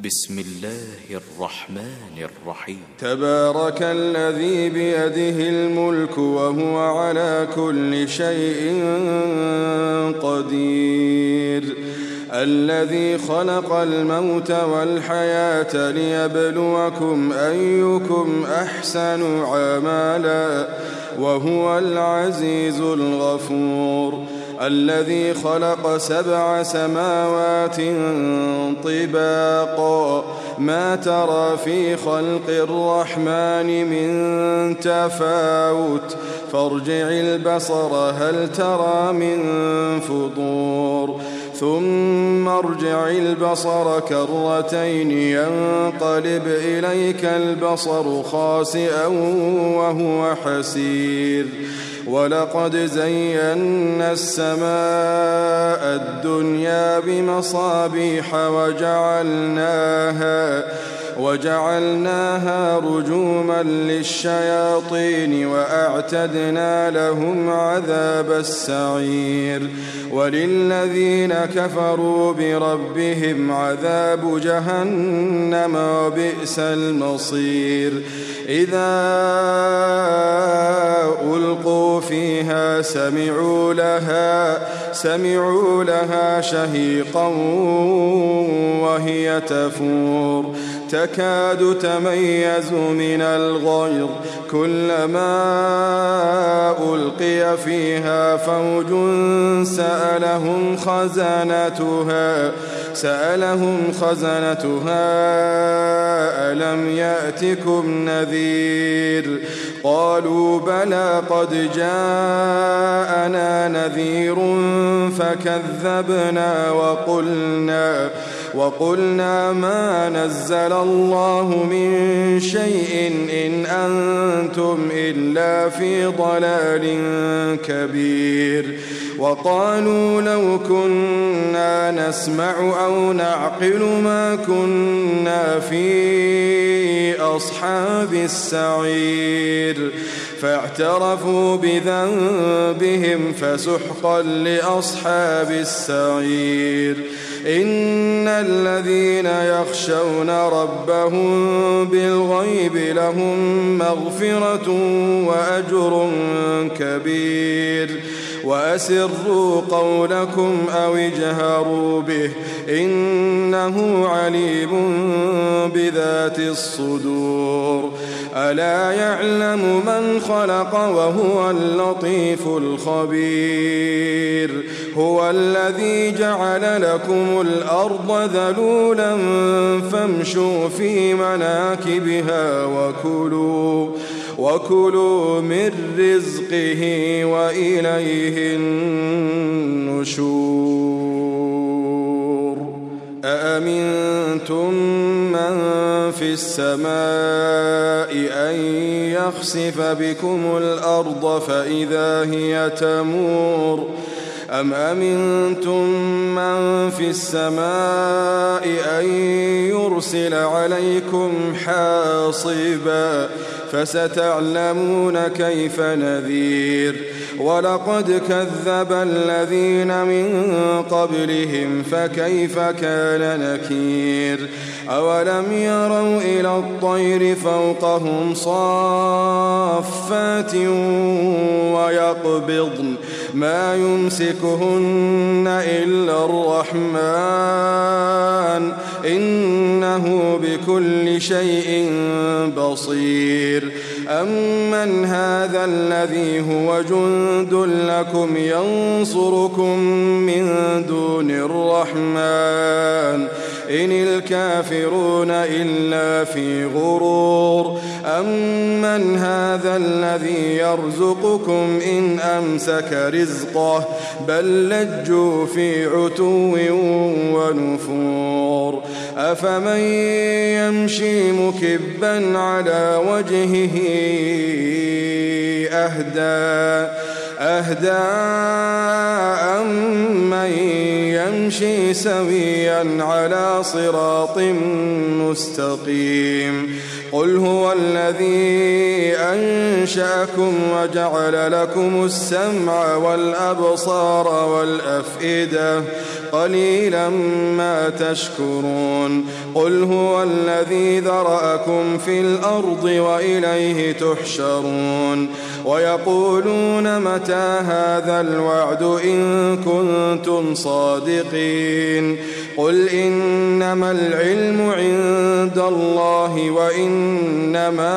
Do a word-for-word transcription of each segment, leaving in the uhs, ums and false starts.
بسم الله الرحمن الرحيم. تبارك الذي بيده الملك وهو على كل شيء قدير، الذي خلق الموت والحياة ليبلوكم أيكم أحسن عملا وهو العزيز الغفور، الذي خلق سبع سماوات طباقا ما ترى في خلق الرحمن من تفاوت فارجع البصر هل ترى من فطور، ثم ارجع البصر كرتين ينقلب إليك البصر خاسئا وهو حسير، ولقد زينا السماء الدنيا بمصابيح وجعلناها وجعلناها رجوما للشياطين وأعتدنا لهم عذاب السعير، وللذين كفروا بربهم عذاب جهنم وبئس المصير، إذا ألقوا فيها سمعوا لها سمعوا لها شهيقا وهي تفور تكاد تميز من الغيظ كلما ألقي فيها فوج سألهم خزنتها سألهم خزنتها ألم يأتكم نذير، قالوا بلى قد جاءنا نذير فكذبنا وقلنا وقلنا ما نزل الله من شيء إن أنتم إلا في ضلال كبير، وقالوا لو كنا نسمع أو نعقل ما كنا في أصحاب السعير، فاعترفوا بذنبهم فسحقا لأصحاب السعير، إن الذين يخشون ربهم بالغيب لهم مغفرة وأجر كبير، وأسروا قولكم أو اجهروا به إنه عليم بذات الصدور، ألا يعلم من خلق وهو اللطيف الخبير، هو الذي جعل لكم الأرض ذلولا فامشوا في مناكبها وكلوا وكلوا من رزقه وإليه النشور، أأمنتم من في السماء أن يخسف بكم الأرض فإذا هي تمور، أم أمنتم من في السماء أن يرسل عليكم حاصبا فستعلمون كيف نذير، ولقد كذب الذين من قبلهم فكيف كان نكير، أولم يروا إلى الطير فوقهم صافات ويقبضن ما يمسكهن إلا الرحمن إنه بكل شيء بصير، أمن هذا الذي هو جند لكم ينصركم من دون الرحمن إن الكافرون إلا في غرور، أمن هذا الذي يرزقكم إن أمسك رزقه بل لجوا في عتو ونفور، أفمن يمشي مكبا على وجهه أهدى أهدى أمن يمشي سويا على صراط مستقيم قل هو الذي أنشأكم وجعل لكم السمع والأبصار والأفئدة قليلا ما تشكرون قل هو الذي ذرأكم في الأرض وإليه تحشرون ويقولون متى هذا الوعد إن كنتم صادقين قل إنما العلم عند الله وإنما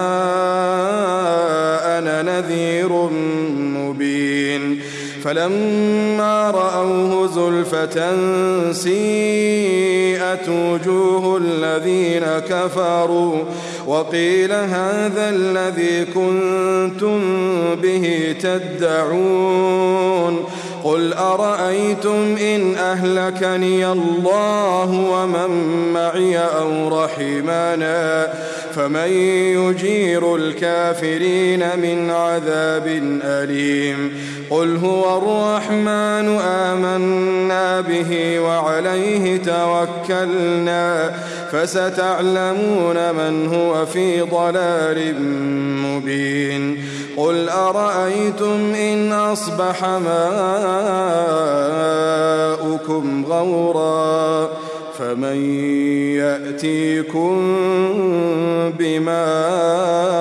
أنا نذير مبين فلما رأوه زلفة سيئت وجوه الذين كفروا وقيل هذا الذي كنتم به تدعون قل أرأيتم إن أهلكني الله ومن معي أو رحمنا فمن يجير الكافرين من عذاب أليم قل هو الرحمن آمنا به وعليه توكلنا فستعلمون من هو في ضلال مبين قل أرأيتم إن أصبح ماؤكم غورا فمن يأتيكم بماء